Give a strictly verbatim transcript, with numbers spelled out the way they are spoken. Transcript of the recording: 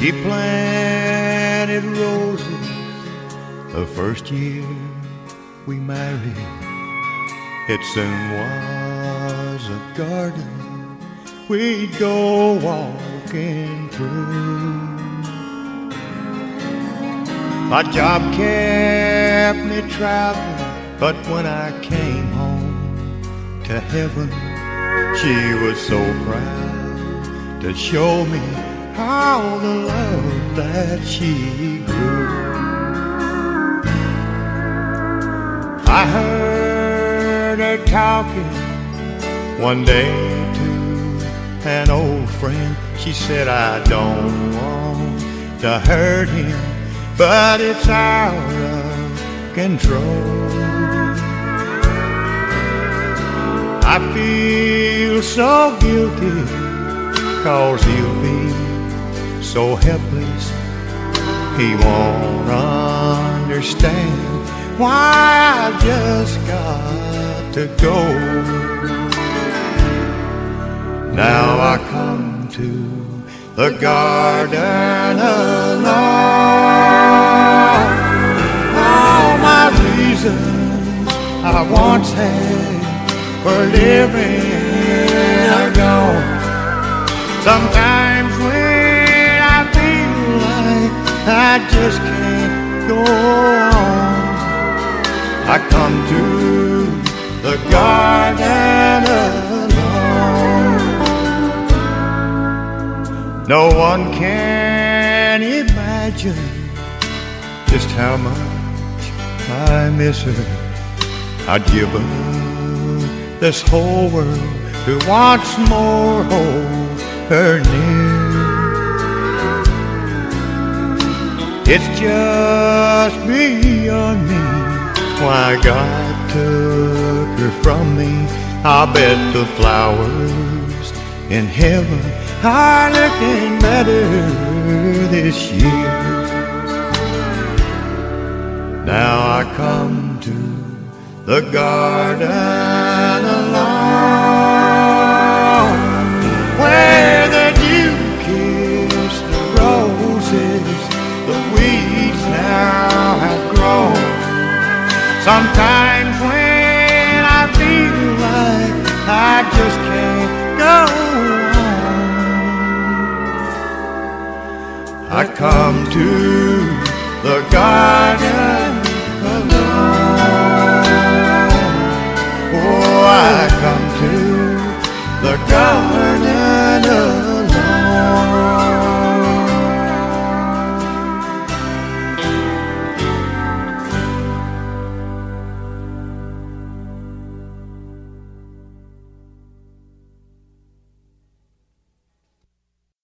She planted roses the first year we married. It soon was a garden we'd go walking through. My job kept me traveling, but when I came home to heaven, she was so proud to show me how the love that she grew. I heard her talking one day to an old friend. She said, I don't want to hurt him, but it's out of control. I feel so guilty, 'cause he'll be so helpless. He won't understand why I just got to go. Now I come to the garden alone. All my reasons I once had for living are gone. Sometimes when I feel like I just can't go on, I come to the garden alone. No one can imagine just how much I miss her. I'd give up this whole world to once more hold her near. It's just beyond me why God took her from me. I bet the flowers in heaven are looking better this year. Now I come to the garden alone, where the dew kissed the roses, the weeds now have grown. Sometimes when I feel like I just can't go on, I come to the garden